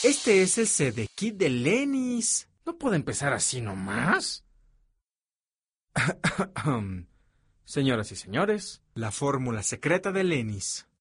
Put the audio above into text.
Este es el CD Kit de Lenny's. ¿No puede empezar así nomás? Señoras y señores, la fórmula secreta de Lenny's.